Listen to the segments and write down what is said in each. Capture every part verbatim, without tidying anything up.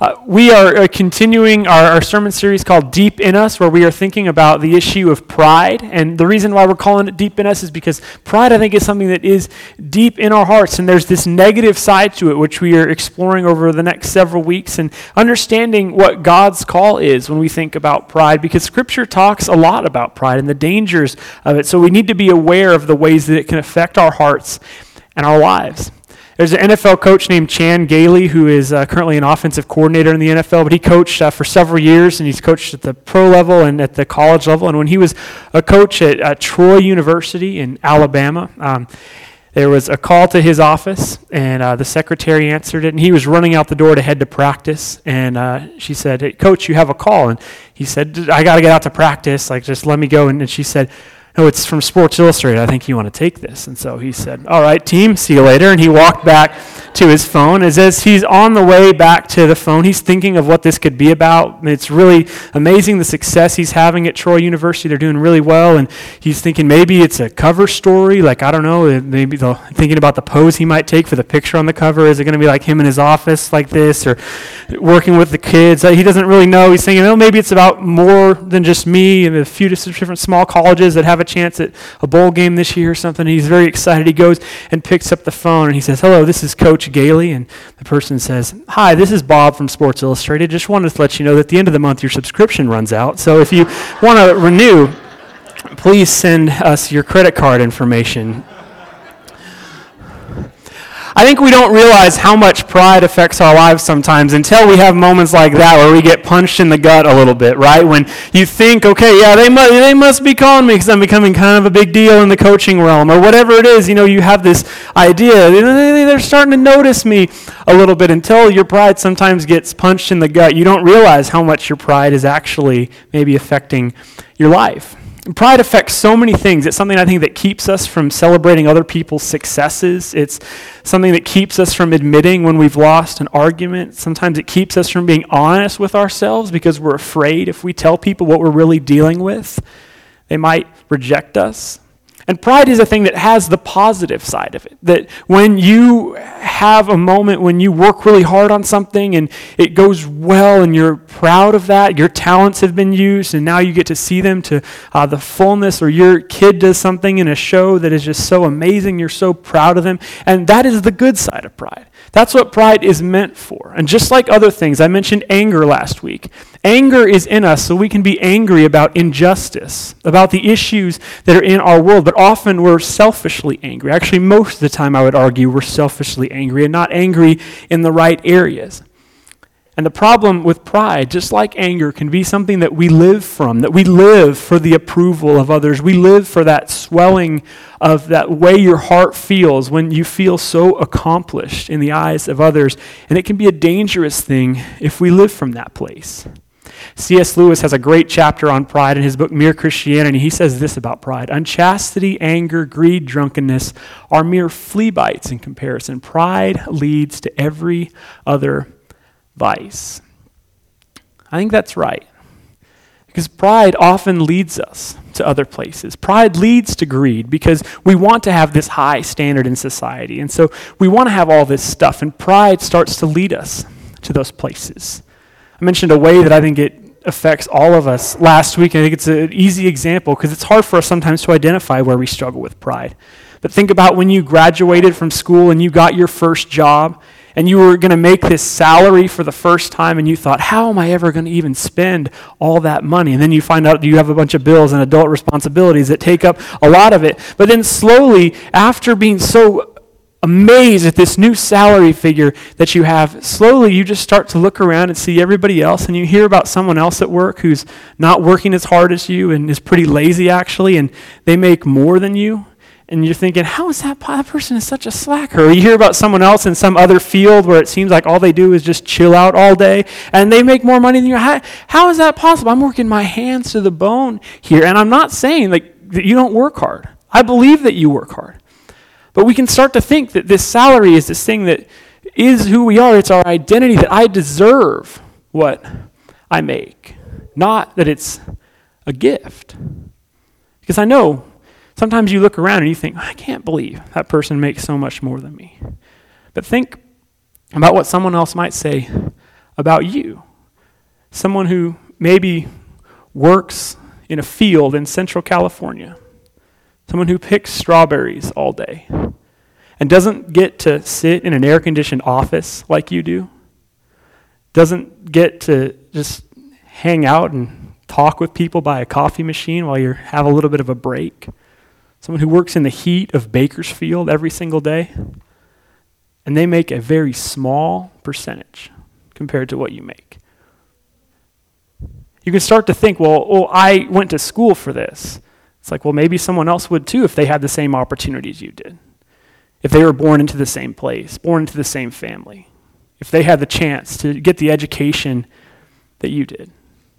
Uh, we are uh, continuing our, our sermon series called Deep in Us, where we are thinking about the issue of pride. And the reason why we're calling it Deep in Us is because pride, I think, is something that is deep in our hearts. And there's this negative side to it, which we are exploring over the next several weeks and understanding what God's call is when we think about pride, because Scripture talks a lot about pride and the dangers of it. So we need to be aware of the ways that it can affect our hearts and our lives. There's an N F L coach named Chan Gailey who is uh, currently an offensive coordinator in the N F L, but he coached uh, for several years, and he's coached at the pro level and at the college level. And when he was a coach at uh, Troy University in Alabama, um, there was a call to his office, and uh, the secretary answered it, and he was running out the door to head to practice, and uh, she said, "Hey, Coach, you have a call." And he said, "I got to get out to practice, like, just let me go." And, and she said, "No, it's from Sports Illustrated. I think you want to take this." And so he said, "All right, team, see you later." And he walked back to his phone. As, as he's on the way back to the phone, he's thinking of what this could be about. It's really amazing the success he's having at Troy University. They're doing really well. And he's thinking maybe it's a cover story. Like, I don't know, maybe they'll, thinking about the pose he might take for the picture on the cover. Is it going to be like him in his office like this, or working with the kids? He doesn't really know. He's thinking, oh, maybe it's about more than just me and a few different small colleges that have a chance at a bowl game this year or something. He's very excited. He goes and picks up the phone and he says, "Hello, this is Coach Gailey." And the person says, "Hi, this is Bob from Sports Illustrated. Just wanted to let you know that at the end of the month your subscription runs out. So if you want to renew, please send us your credit card information." I think we don't realize how much pride affects our lives sometimes until we have moments like that where we get punched in the gut a little bit, right? When you think, okay, yeah, they must, they must be calling me because I'm becoming kind of a big deal in the coaching realm, or whatever it is. You know, you have this idea. They're starting to notice me a little bit, until your pride sometimes gets punched in the gut. You don't realize how much your pride is actually maybe affecting your life. Pride affects so many things. It's something, I think, that keeps us from celebrating other people's successes. It's something that keeps us from admitting when we've lost an argument. Sometimes it keeps us from being honest with ourselves because we're afraid if we tell people what we're really dealing with, they might reject us. And pride is a thing that has the positive side of it, that when you have a moment when you work really hard on something and it goes well and you're proud of that, your talents have been used and now you get to see them to uh, the fullness, or your kid does something in a show that is just so amazing, you're so proud of them, and that is the good side of pride. That's what pride is meant for. And just like other things, I mentioned anger last week. Anger is in us so we can be angry about injustice, about the issues that are in our world, but often we're selfishly angry. Actually, most of the time I would argue we're selfishly angry and not angry in the right areas. And the problem with pride, just like anger, can be something that we live from, that we live for the approval of others. We live for that swelling of that way your heart feels when you feel so accomplished in the eyes of others. And it can be a dangerous thing if we live from that place. C S Lewis has a great chapter on pride in his book, Mere Christianity. He says this about pride: "Unchastity, anger, greed, drunkenness are mere flea bites in comparison. Pride leads to every other vice." I think that's right, because pride often leads us to other places. Pride leads to greed because we want to have this high standard in society, and so we want to have all this stuff, and pride starts to lead us to those places. I mentioned a way that I think it affects all of us last week, and I think it's an easy example because it's hard for us sometimes to identify where we struggle with pride. But think about when you graduated from school and you got your first job, and you were going to make this salary for the first time, and you thought, how am I ever going to even spend all that money? And then you find out you have a bunch of bills and adult responsibilities that take up a lot of it. But then slowly, after being so amazed at this new salary figure that you have, slowly you just start to look around and see everybody else, and you hear about someone else at work who's not working as hard as you and is pretty lazy actually, and they make more than you. And you're thinking, how is that, that person is such a slacker? Or you hear about someone else in some other field where it seems like all they do is just chill out all day, and they make more money than you. How, how is that possible? I'm working my hands to the bone here. And I'm not saying like that you don't work hard. I believe that you work hard. But we can start to think that this salary is this thing that is who we are. It's our identity, that I deserve what I make, not that it's a gift. Because I know sometimes you look around and you think, I can't believe that person makes so much more than me. But think about what someone else might say about you. Someone who maybe works in a field in Central California. Someone who picks strawberries all day and doesn't get to sit in an air-conditioned office like you do. Doesn't get to just hang out and talk with people by a coffee machine while you have a little bit of a break. Someone who works in the heat of Bakersfield every single day. And they make a very small percentage compared to what you make. You can start to think, well, well, I went to school for this. It's like, well, maybe someone else would too if they had the same opportunities you did. If they were born into the same place, born into the same family. If they had the chance to get the education that you did.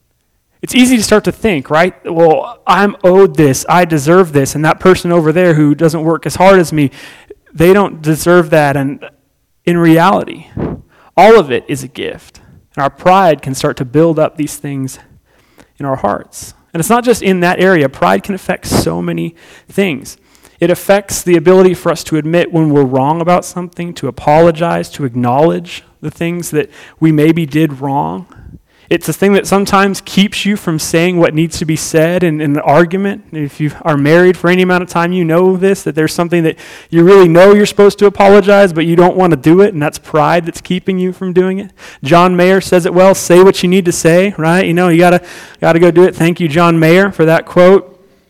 It's easy to start to think, right? Well, I'm owed this, I deserve this, and that person over there who doesn't work as hard as me, they don't deserve that. And in reality, all of it is a gift. And our pride can start to build up these things in our hearts. And it's not just in that area. Pride can affect so many things. It affects the ability for us to admit when we're wrong about something, to apologize, to acknowledge the things that we maybe did wrong. It's a thing that sometimes keeps you from saying what needs to be said in, in an argument. If you are married for any amount of time, you know this, that there's something that you really know you're supposed to apologize, but you don't want to do it, and that's pride that's keeping you from doing it. John Mayer says it well, say what you need to say, right? You know, you gotta, gotta go do it. Thank you, John Mayer, for that quote.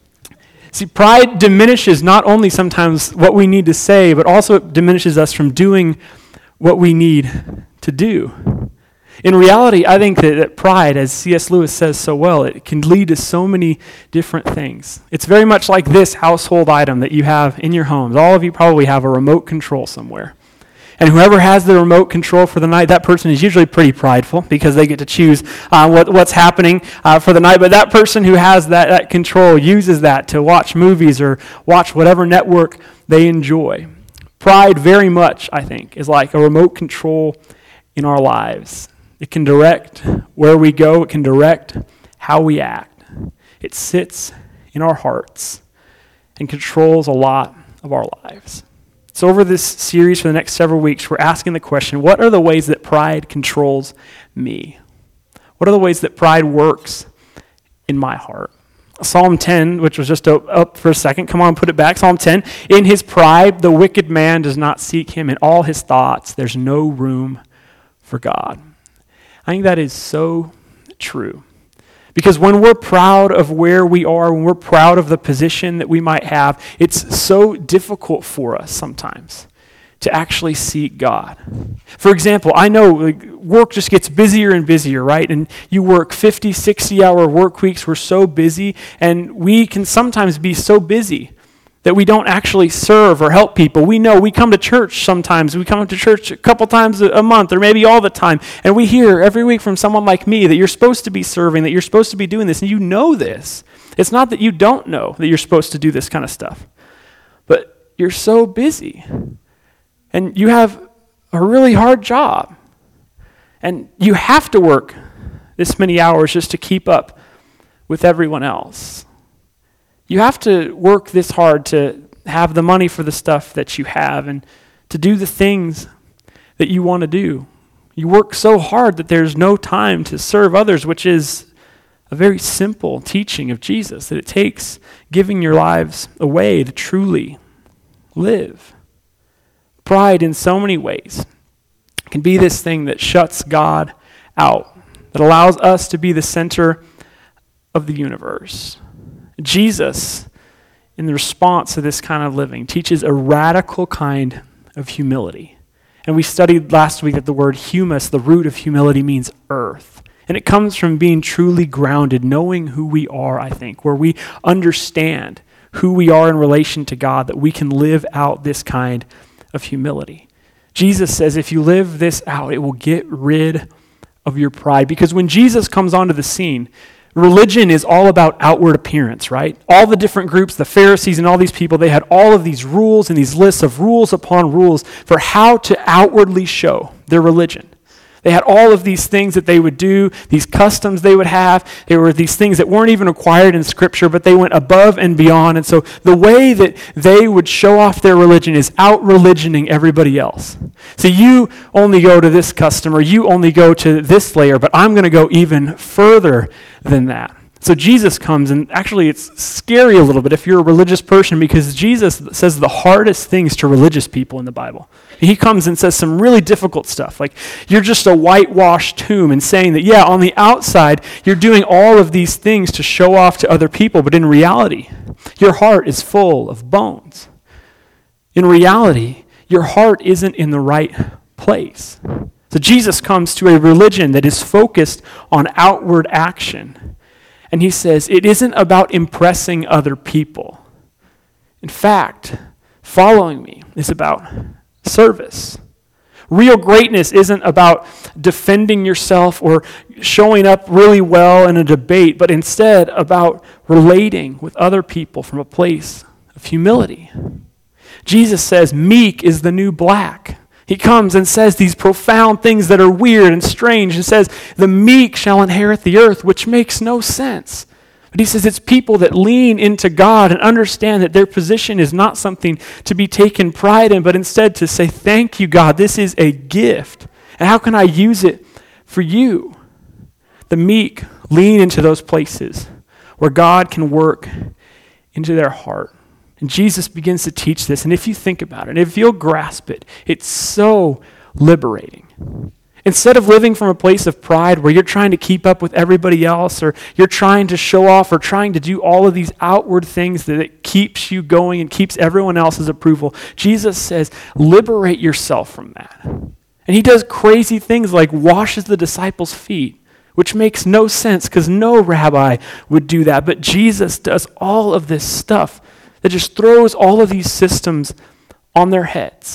See, pride diminishes not only sometimes what we need to say, but also it diminishes us from doing what we need to do. In reality, I think that, that pride, as C S Lewis says so well, it can lead to so many different things. It's very much like this household item that you have in your homes. All of you probably have a remote control somewhere. And whoever has the remote control for the night, that person is usually pretty prideful because they get to choose uh, what, what's happening uh, for the night. But that person who has that, that control uses that to watch movies or watch whatever network they enjoy. Pride very much, I think, is like a remote control in our lives. It can direct where we go. It can direct how we act. It sits in our hearts and controls a lot of our lives. So over this series for the next several weeks, we're asking the question, what are the ways that pride controls me? What are the ways that pride works in my heart? Psalm ten, which was just up for a second. Come on, put it back. Psalm ten. In his pride, the wicked man does not seek him. In all his thoughts, there's no room for God. I think that is so true. Because when we're proud of where we are, when we're proud of the position that we might have, it's so difficult for us sometimes to actually seek God. For example, I know like, work just gets busier and busier, right? And you work fifty, sixty-hour work weeks. We're so busy, and we can sometimes be so busy that we don't actually serve or help people. We know we come to church sometimes. We come to church a couple times a month or maybe all the time. And we hear every week from someone like me that you're supposed to be serving, that you're supposed to be doing this, and you know this. It's not that you don't know that you're supposed to do this kind of stuff. But you're so busy. And you have a really hard job. And you have to work this many hours just to keep up with everyone else. You have to work this hard to have the money for the stuff that you have and to do the things that you want to do. You work so hard that there's no time to serve others, which is a very simple teaching of Jesus, that it takes giving your lives away to truly live. Pride in so many ways can be this thing that shuts God out, that allows us to be the center of the universe. Jesus, in the response to this kind of living, teaches a radical kind of humility. And we studied last week that the word humus, the root of humility, means earth. And it comes from being truly grounded, knowing who we are, I think, where we understand who we are in relation to God, that we can live out this kind of humility. Jesus says if you live this out, it will get rid of your pride. Because when Jesus comes onto the scene, religion is all about outward appearance, right? All the different groups, the Pharisees and all these people, they had all of these rules and these lists of rules upon rules for how to outwardly show their religion. They had all of these things that they would do, these customs they would have. There were these things that weren't even required in Scripture, but they went above and beyond. And so the way that they would show off their religion is out-religioning everybody else. So you only go to this custom, or you only go to this layer, but I'm going to go even further than that. So Jesus comes, and actually it's scary a little bit if you're a religious person, because Jesus says the hardest things to religious people in the Bible. He comes and says some really difficult stuff, like you're just a whitewashed tomb, and saying that, yeah, on the outside, you're doing all of these things to show off to other people, but in reality, your heart is full of bones. In reality, your heart isn't in the right place. So Jesus comes to a religion that is focused on outward action. And he says, it isn't about impressing other people. In fact, following me is about service. Real greatness isn't about defending yourself or showing up really well in a debate, but instead about relating with other people from a place of humility. Jesus says meek is the new black. He comes and says these profound things that are weird and strange, and says, the meek shall inherit the earth, which makes no sense. But he says it's people that lean into God and understand that their position is not something to be taken pride in, but instead to say, thank you, God, this is a gift. And how can I use it for you? The meek lean into those places where God can work into their heart. And Jesus begins to teach this. And if you think about it, if you'll grasp it, it's so liberating. Instead of living from a place of pride where you're trying to keep up with everybody else, or you're trying to show off, or trying to do all of these outward things that it keeps you going and keeps everyone else's approval, Jesus says, liberate yourself from that. And he does crazy things like washes the disciples' feet, which makes no sense because no rabbi would do that. But Jesus does all of this stuff that just throws all of these systems on their heads.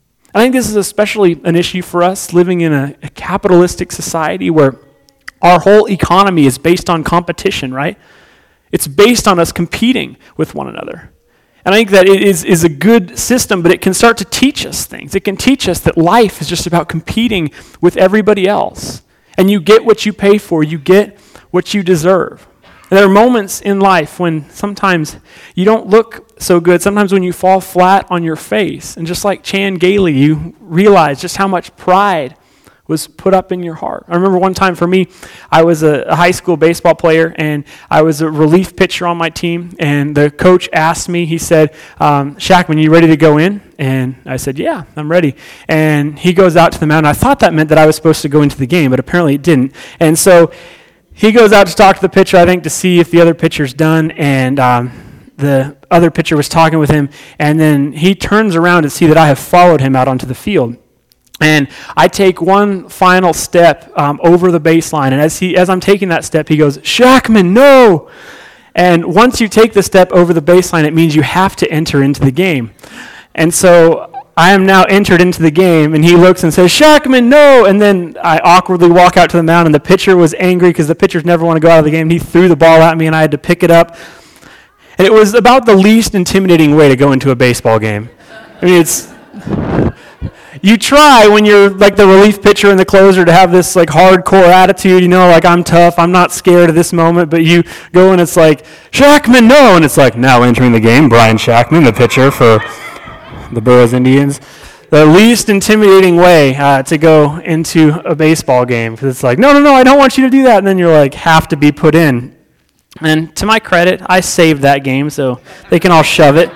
I think this is especially an issue for us living in a, a capitalistic society where our whole economy is based on competition, right? It's based on us competing with one another. And I think that it is, is a good system, but it can start to teach us things. It can teach us that life is just about competing with everybody else. And you get what you pay for. You get what you deserve. And there are moments in life when sometimes you don't look so good. Sometimes when you fall flat on your face. And just like Chan Gailey, you realize just how much pride was put up in your heart. I remember one time for me, I was a, a high school baseball player, and I was a relief pitcher on my team. And the coach asked me, he said, um, Shackman, you ready to go in? And I said, yeah, I'm ready. And he goes out to the mound. I thought that meant that I was supposed to go into the game, but apparently it didn't. And so he goes out to talk to the pitcher, I think, to see if the other pitcher's done, and um, the other pitcher was talking with him, and then he turns around to see that I have followed him out onto the field. And I take one final step um, over the baseline, and as he, as I'm taking that step, he goes, Shackman, no! And once you take the step over the baseline, it means you have to enter into the game. And so I am now entered into the game, and he looks and says, Shackman, no! And then I awkwardly walk out to the mound, and the pitcher was angry because the pitchers never want to go out of the game. He threw the ball at me, and I had to pick it up. And it was about the least intimidating way to go into a baseball game. I mean, it's... You try when you're like the relief pitcher and the closer to have this like hardcore attitude, you know, like I'm tough, I'm not scared of this moment, but you go and it's like, Shackman, no! And it's like, now entering the game, Brian Shackman, the pitcher for the Burroughs Indians. The least intimidating way uh, to go into a baseball game, because it's like, no, no, no, I don't want you to do that, and then you're like, have to be put in. And to my credit, I saved that game, so they can all shove it.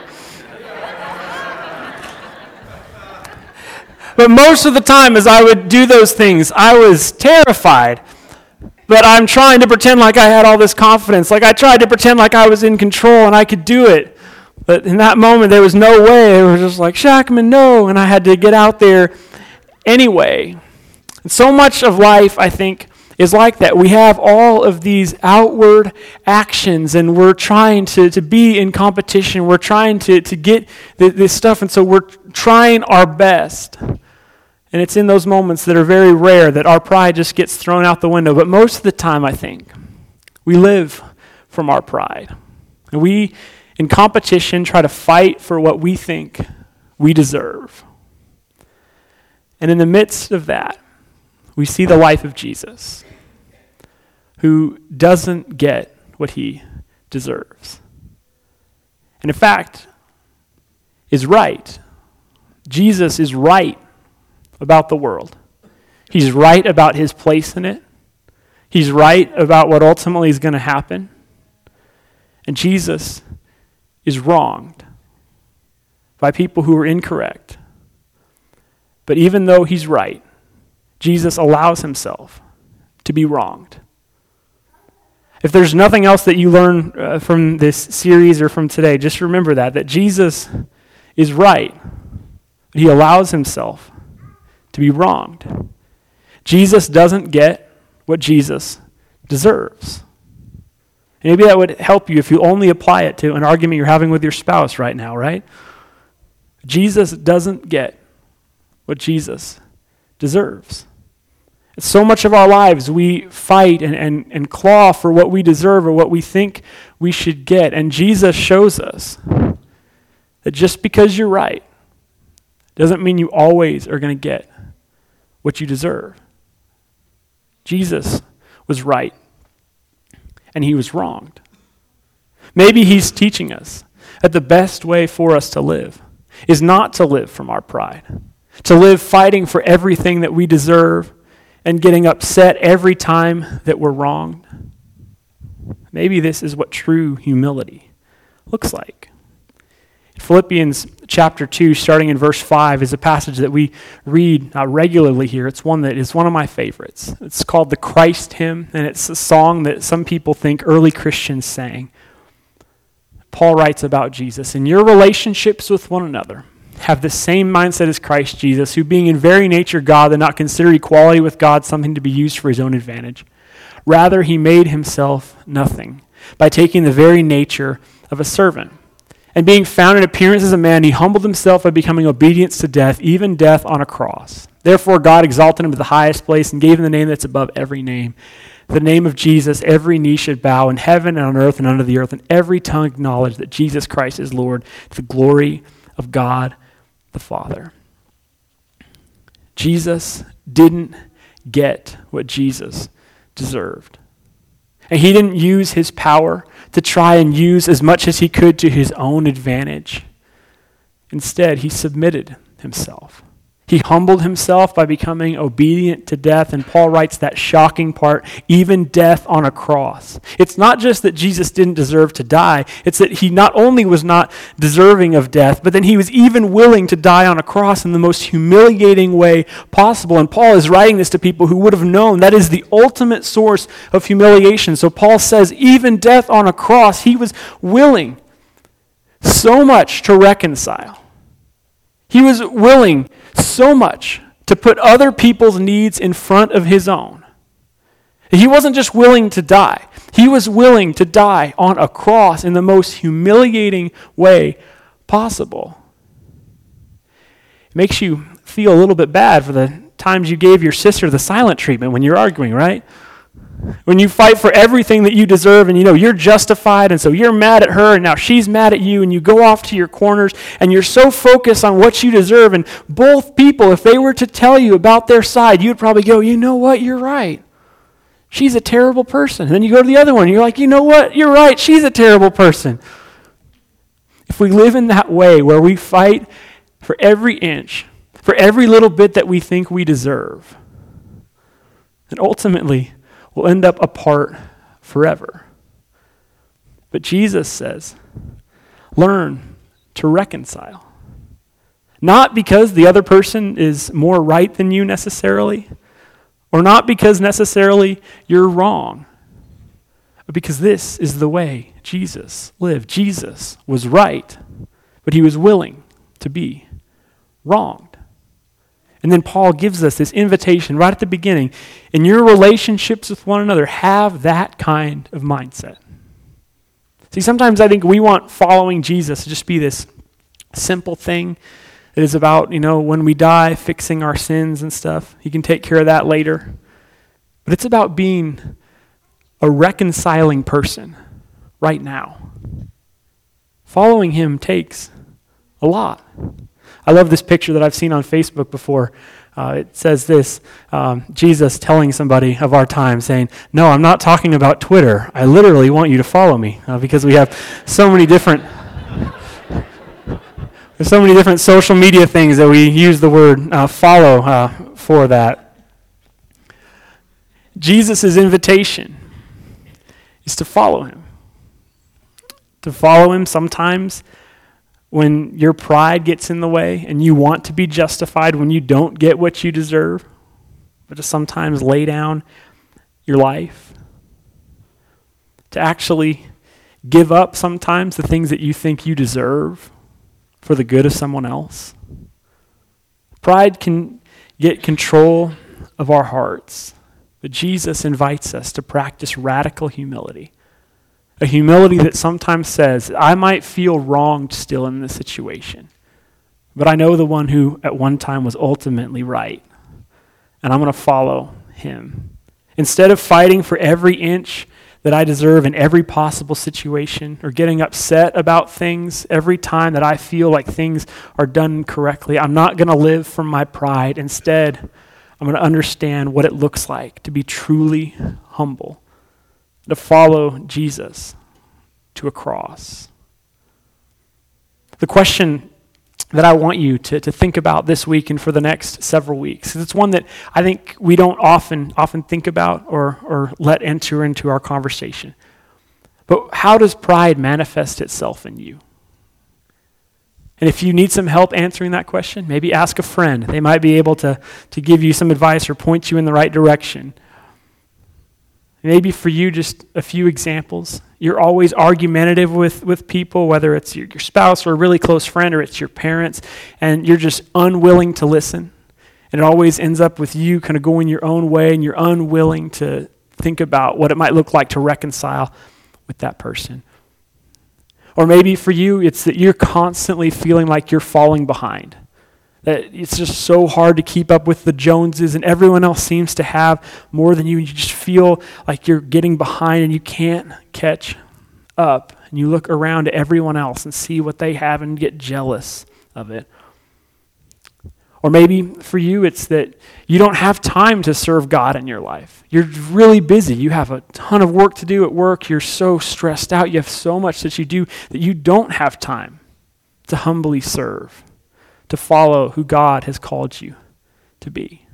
But most of the time as I would do those things, I was terrified. But I'm trying to pretend like I had all this confidence. Like I tried to pretend like I was in control and I could do it. But in that moment, there was no way. It was just like, Shackman, no. And I had to get out there anyway. And so much of life, I think, is like that. We have all of these outward actions, and we're trying to, to be in competition. We're trying to, to get the, this stuff, and so we're trying our best. And it's in those moments that are very rare that our pride just gets thrown out the window. But most of the time, I think, we live from our pride. And we, in competition, try to fight for what we think we deserve. And in the midst of that, we see the life of Jesus, who doesn't get what he deserves. And in fact, is right. Jesus is right about the world. He's right about his place in it. He's right about what ultimately is going to happen. And Jesus is wronged by people who are incorrect. But even though he's right, Jesus allows himself to be wronged. If there's nothing else that you learn uh, from this series or from today, just remember that, that Jesus is right. He allows himself to be wronged. Jesus doesn't get what Jesus deserves. Maybe that would help you if you only apply it to an argument you're having with your spouse right now, right? Jesus doesn't get what Jesus deserves. So much of our lives we fight and, and, and claw for what we deserve or what we think we should get. And Jesus shows us that just because you're right doesn't mean you always are going to get what you deserve. Jesus was right, and he was wronged. Maybe he's teaching us that the best way for us to live is not to live from our pride, to live fighting for everything that we deserve and getting upset every time that we're wronged. Maybe this is what true humility looks like. Philippians chapter two, starting in verse five, is a passage that we read uh, regularly here. It's one that is one of my favorites. It's called the Christ Hymn, and it's a song that some people think early Christians sang. Paul writes about Jesus, "In your relationships with one another, have the same mindset as Christ Jesus, who being in very nature God did not consider equality with God something to be used for his own advantage. Rather, he made himself nothing by taking the very nature of a servant. And being found in appearance as a man, he humbled himself by becoming obedient to death, even death on a cross. Therefore God exalted him to the highest place and gave him the name that's above every name. The name of Jesus, every knee should bow in heaven and on earth and under the earth, and every tongue acknowledge that Jesus Christ is Lord, to the glory of God the Father." Jesus didn't get what Jesus deserved. And he didn't use his power to try and use as much as he could to his own advantage. Instead, he submitted himself. He humbled himself by becoming obedient to death, and Paul writes that shocking part, even death on a cross. It's not just that Jesus didn't deserve to die, it's that he not only was not deserving of death, but then he was even willing to die on a cross in the most humiliating way possible. And Paul is writing this to people who would have known that is the ultimate source of humiliation. So Paul says, even death on a cross, he was willing so much to reconcile. He was willing so much to put other people's needs in front of his own. He wasn't just willing to die. He was willing to die on a cross in the most humiliating way possible. It makes you feel a little bit bad for the times you gave your sister the silent treatment when you're arguing, right? When you fight for everything that you deserve and you know you're justified, and so you're mad at her and now she's mad at you, and you go off to your corners and you're so focused on what you deserve, and both people, if they were to tell you about their side, you'd probably go, you know what, you're right. She's a terrible person. And then you go to the other one and you're like, you know what, you're right, she's a terrible person. If we live in that way where we fight for every inch, for every little bit that we think we deserve, then ultimately will end up apart forever. But Jesus says, learn to reconcile. Not because the other person is more right than you necessarily, or not because necessarily you're wrong, but because this is the way Jesus lived. Jesus was right, but he was willing to be wronged. And then Paul gives us this invitation right at the beginning. In your relationships with one another, have that kind of mindset. See, sometimes I think we want following Jesus to just be this simple thing that is about, you know, when we die, fixing our sins and stuff. He can take care of that later. But it's about being a reconciling person right now. Following him takes a lot. I love this picture that I've seen on Facebook before. Uh, it says this, um, Jesus telling somebody of our time, saying, no, I'm not talking about Twitter. I literally want you to follow me, uh, because we have so many different there's so many different social media things that we use the word uh, follow uh, for that. Jesus' invitation is to follow him. To follow him sometimes when your pride gets in the way and you want to be justified when you don't get what you deserve, but to sometimes lay down your life, to actually give up sometimes the things that you think you deserve for the good of someone else. Pride can get control of our hearts, but Jesus invites us to practice radical humility. A humility that sometimes says, I might feel wronged still in this situation, but I know the one who at one time was ultimately right, and I'm going to follow him. Instead of fighting for every inch that I deserve in every possible situation, or getting upset about things every time that I feel like things are done correctly, I'm not going to live from my pride. Instead, I'm going to understand what it looks like to be truly humble, to follow Jesus to a cross. The question that I want you to, to think about this week and for the next several weeks, it's one that I think we don't often often think about or, or let enter into our conversation. But how does pride manifest itself in you? And if you need some help answering that question, maybe ask a friend. They might be able to, to give you some advice or point you in the right direction. Maybe for you, just a few examples. You're always argumentative with, with people, whether it's your, your spouse or a really close friend or it's your parents, and you're just unwilling to listen. And it always ends up with you kind of going your own way, and you're unwilling to think about what it might look like to reconcile with that person. Or maybe for you, it's that you're constantly feeling like you're falling behind. That it's just so hard to keep up with the Joneses, and everyone else seems to have more than you, and you just feel like you're getting behind and you can't catch up. And you look around at everyone else and see what they have and get jealous of it. Or maybe for you, it's that you don't have time to serve God in your life. You're really busy. You have a ton of work to do at work. You're so stressed out. You have so much that you do that you don't have time to humbly serve, to follow who God has called you to be.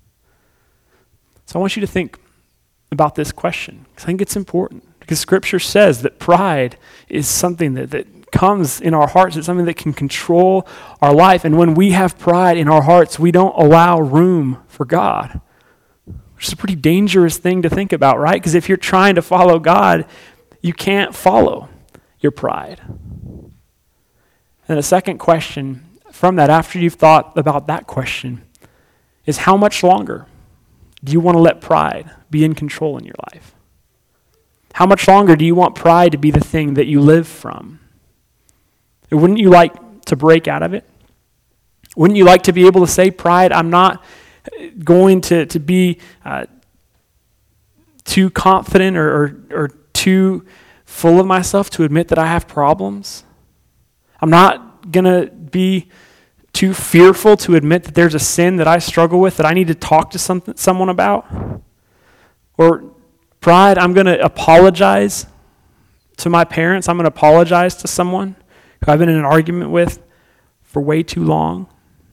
So I want you to think about this question, because I think it's important. Because Scripture says that pride is something that, that comes in our hearts. It's something that can control our life. And when we have pride in our hearts, we don't allow room for God, which is a pretty dangerous thing to think about, right? Because if you're trying to follow God, you can't follow your pride. And the second question from that, after you've thought about that question, is how much longer do you want to let pride be in control in your life? How much longer do you want pride to be the thing that you live from? And wouldn't you like to break out of it? Wouldn't you like to be able to say, pride, I'm not going to, to be uh, too confident or, or, or too full of myself to admit that I have problems? I'm not going to be too fearful to admit that there's a sin that I struggle with that I need to talk to some, someone about? Or pride, I'm going to apologize to my parents. I'm going to apologize to someone who I've been in an argument with for way too long.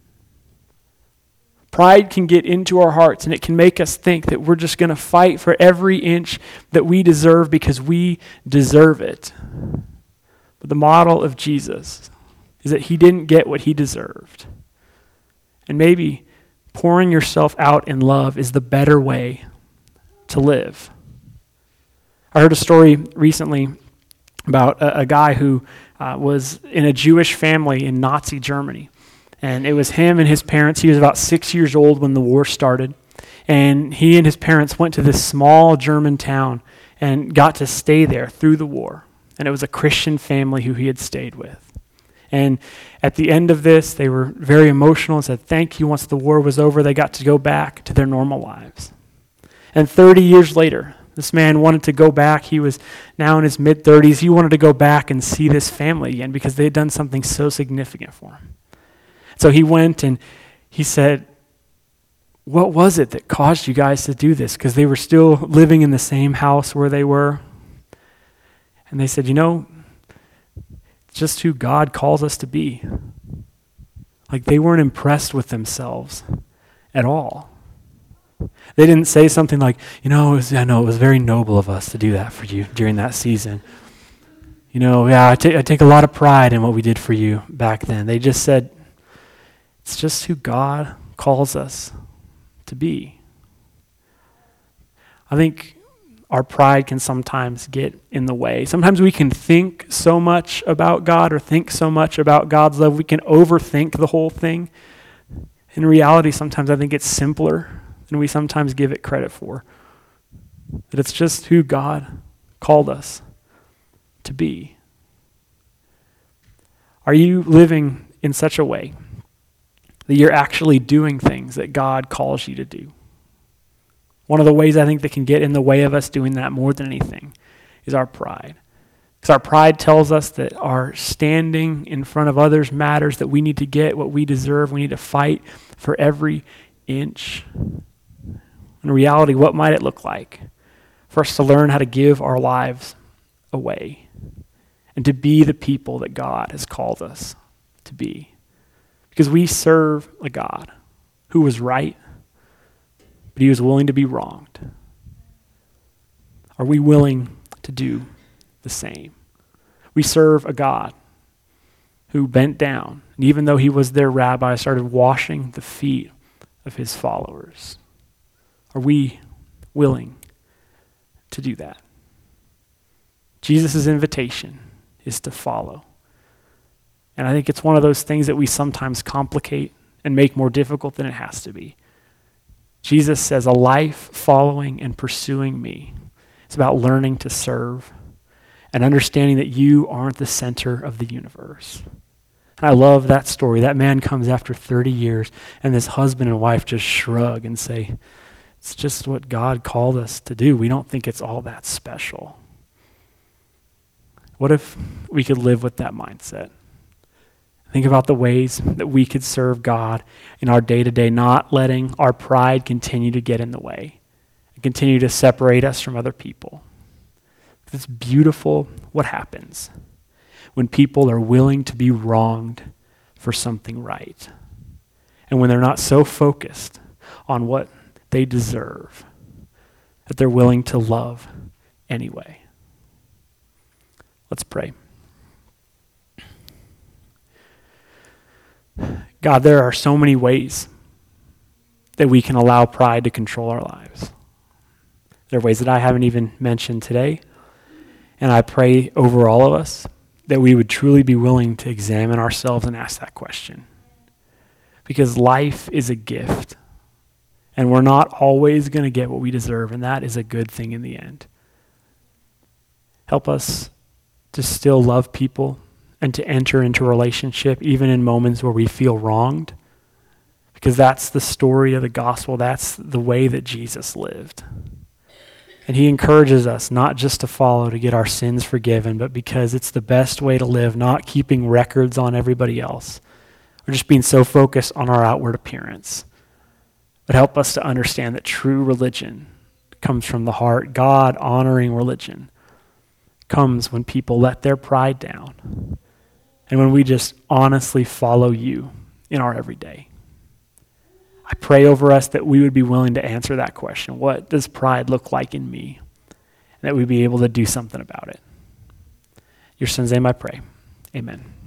Pride can get into our hearts, and it can make us think that we're just going to fight for every inch that we deserve because we deserve it. But the model of Jesus is that he didn't get what he deserved. And maybe pouring yourself out in love is the better way to live. I heard a story recently about a, a guy who uh, was in a Jewish family in Nazi Germany. And it was him and his parents. He was about six years old when the war started. And he and his parents went to this small German town and got to stay there through the war. And it was a Christian family who he had stayed with. And at the end of this, they were very emotional and said, thank you. Once the war was over, they got to go back to their normal lives. And thirty years later, this man wanted to go back. He was now in his mid-thirties. He wanted to go back and see this family again because they had done something so significant for him. So he went and he said, what was it that caused you guys to do this? Because they were still living in the same house where they were. And they said, you know, it's just who God calls us to be. Like they weren't impressed with themselves at all. They didn't say something like, you know, it was, I know it was very noble of us to do that for you during that season. You know, yeah, I, ta- I take a lot of pride in what we did for you back then. They just said, it's just who God calls us to be. I think our pride can sometimes get in the way. Sometimes we can think so much about God or think so much about God's love, we can overthink the whole thing. In reality, sometimes I think it's simpler than we sometimes give it credit for. That it's just who God called us to be. Are you living in such a way that you're actually doing things that God calls you to do? One of the ways I think that can get in the way of us doing that more than anything is our pride. Because our pride tells us that our standing in front of others matters, that we need to get what we deserve. We need to fight for every inch. In reality, what might it look like for us to learn how to give our lives away and to be the people that God has called us to be? Because we serve a God who was right, but he was willing to be wronged. Are we willing to do the same? We serve a God who bent down, and even though he was their rabbi, started washing the feet of his followers. Are we willing to do that? Jesus' invitation is to follow. And I think it's one of those things that we sometimes complicate and make more difficult than it has to be. Jesus says a life following and pursuing me is about learning to serve and understanding that you aren't the center of the universe. And I love that story. That man comes after thirty years, and this husband and wife just shrug and say, it's just what God called us to do. We don't think it's all that special. What if we could live with that mindset? Think about the ways that we could serve God in our day-to-day, not letting our pride continue to get in the way and continue to separate us from other people. It's beautiful what happens when people are willing to be wronged for something right, and when they're not so focused on what they deserve that they're willing to love anyway. Let's pray. God, there are so many ways that we can allow pride to control our lives. There are ways that I haven't even mentioned today, and I pray over all of us that we would truly be willing to examine ourselves and ask that question. Because life is a gift, and we're not always going to get what we deserve, and that is a good thing in the end. Help us to still love people and to enter into a relationship even in moments where we feel wronged, because that's the story of the gospel. That's the way that Jesus lived. And he encourages us not just to follow to get our sins forgiven, but because it's the best way to live, not keeping records on everybody else or just being so focused on our outward appearance. But help us to understand that true religion comes from the heart. God-honoring religion comes when people let their pride down and when we just honestly follow you in our everyday. I pray over us that we would be willing to answer that question. What does pride look like in me? And that we'd be able to do something about it. Your son's name I pray. Amen.